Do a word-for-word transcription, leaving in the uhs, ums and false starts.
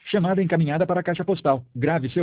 Chamada encaminhada para a caixa postal. Grave seu